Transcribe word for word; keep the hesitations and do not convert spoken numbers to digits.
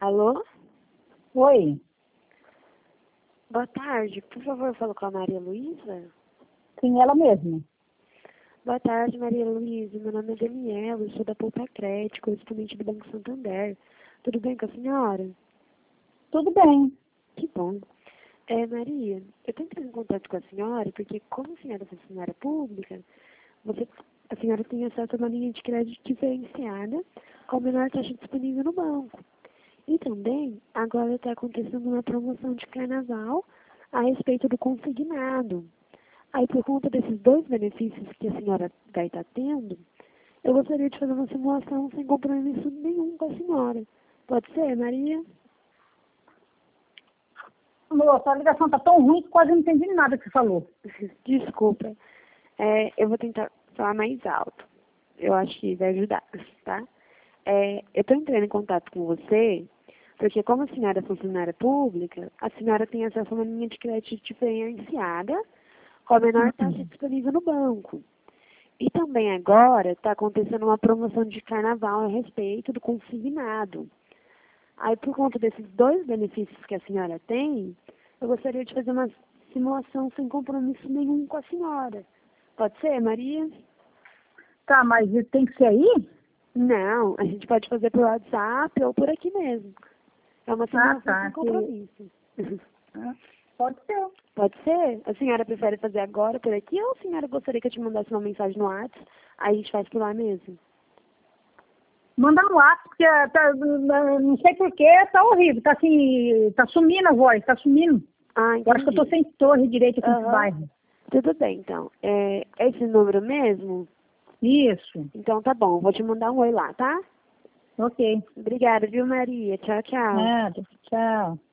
Alô? Oi, Boa tarde. Por favor, falo com a Maria Luísa? sim, ela mesma. Boa tarde, Maria Luísa. Meu nome é Daniela, eu sou da Poupa Crédito, correspondente do Banco Santander. Tudo bem com a senhora? Tudo bem. Que bom. É, Maria, eu estou entrando em contato com a senhora porque, como a senhora é funcionária pública, você, a senhora tem acesso a uma linha de crédito diferenciada com a menor taxa disponível no banco. E também, agora está acontecendo uma promoção de carnaval a respeito do consignado. Aí, por conta desses dois benefícios que a senhora vai estar tendo, eu gostaria de fazer uma simulação sem compromisso nenhum com a senhora. Pode ser, Maria? Moça, a ligação está tão ruim que quase não entendi nada que você falou. Desculpa. É, eu vou tentar falar mais alto. Eu acho que vai ajudar, tá? É, eu estou entrando em contato com você porque, como a senhora é funcionária pública, a senhora tem acesso a uma linha de crédito diferenciada com a menor taxa disponível no banco. E também agora está acontecendo uma promoção de carnaval a respeito do consignado. Aí, por conta desses dois benefícios que a senhora tem, eu gostaria de fazer uma simulação sem compromisso nenhum com a senhora. Pode ser, Maria? Tá, mas tem que ser aí? Não, a gente pode fazer por WhatsApp ou por aqui mesmo. É uma simulação tá, sem que- compromisso. Ah, pode ser. Pode ser? A senhora prefere fazer agora por aqui ou a senhora gostaria que eu te mandasse uma mensagem no WhatsApp? Aí a gente faz por lá mesmo? Manda no WhatsApp, porque tá, não sei porquê, tá horrível. Tá assim, tá sumindo a voz, tá sumindo. Ah, Eu acho que eu tô entendi. sem torre direito aqui nesse Aham. bairro. Tudo bem, então. É esse número mesmo? Isso. Então tá bom, vou te mandar um oi lá, tá? Ok. Obrigada, viu, Maria? Tchau, tchau. Nada. Tchau.